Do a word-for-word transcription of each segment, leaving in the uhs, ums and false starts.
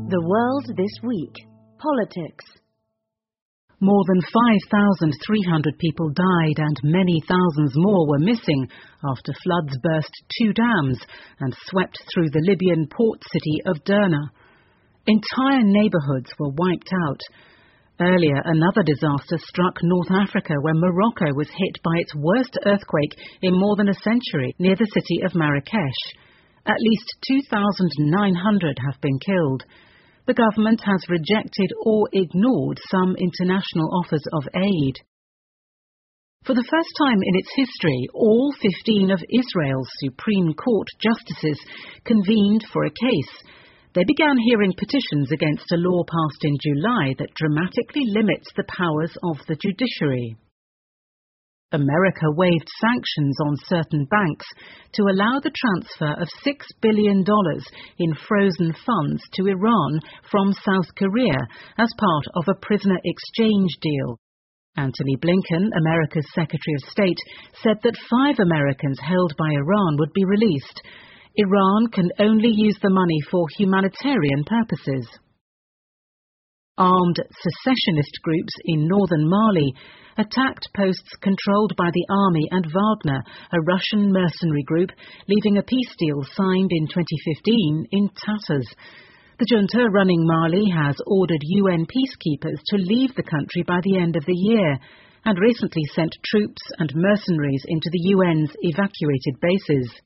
The World This Week. Politics. More than five thousand three hundred people died and many thousands more were missing after floods burst two dams and swept through the Libyan port city of Derna. Entire neighbourhoods were wiped out. Earlier, another disaster struck North Africa when Morocco was hit by its worst earthquake in more than a century near the city of Marrakesh. At least two thousand nine hundred have been killed. The government has rejected or ignored some international offers of aid. For the first time in its history, all fifteen of Israel's Supreme Court justices convened for a case. They began hearing petitions against a law passed in July that dramatically limits the powers of the judiciary. America waived sanctions on certain banks to allow the transfer of six billion dollars in frozen funds to Iran from South Korea as part of a prisoner exchange deal. Antony Blinken, America's Secretary of State, said that five Americans held by Iran would be released. Iran can only use the money for humanitarian purposes. Armed secessionist groups in northern Mali attacked posts controlled by the army and Wagner, a Russian mercenary group, leaving a peace deal signed in twenty fifteen in tatters. The junta running Mali has ordered U N peacekeepers to leave the country by the end of the year and recently sent troops and mercenaries into the U N's evacuated bases.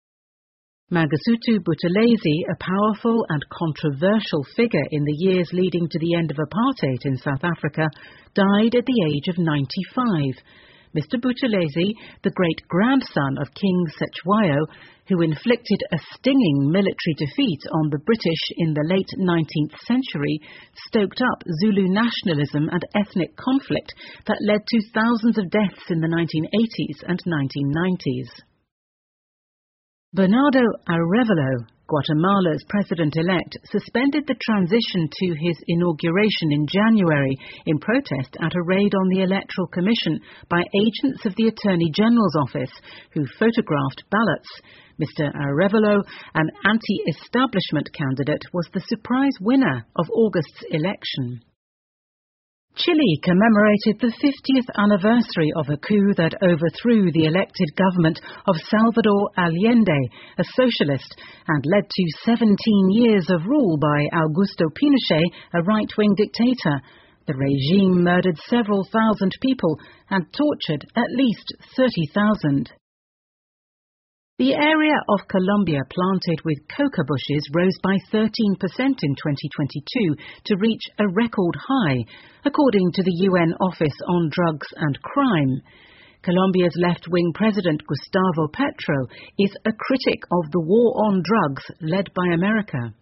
Mangosuthu Buthelezi, a powerful and controversial figure in the years leading to the end of apartheid in South Africa, died at the age of ninety-five. Mister Buthelezi, the great-grandson of King Cetshwayo, who inflicted a stinging military defeat on the British in the late nineteenth century, stoked up Zulu nationalism and ethnic conflict that led to thousands of deaths in the nineteen eighties and nineteen nineties. Bernardo Arévalo, Guatemala's president-elect, suspended the transition to his inauguration in January in protest at a raid on the Electoral Commission by agents of the Attorney General's office who photographed ballots. Mister Arévalo, an anti-establishment candidate, was the surprise winner of August's election. Chile commemorated the fiftieth anniversary of a coup that overthrew the elected government of Salvador Allende, a socialist, and led to seventeen years of rule by Augusto Pinochet, a right-wing dictator. The regime murdered several thousand people and tortured at least thirty thousand. The area of Colombia planted with coca bushes rose by thirteen percent in twenty twenty-two to reach a record high, according to the U N Office on Drugs and Crime. Colombia's left-wing president Gustavo Petro is a critic of the war on drugs led by America.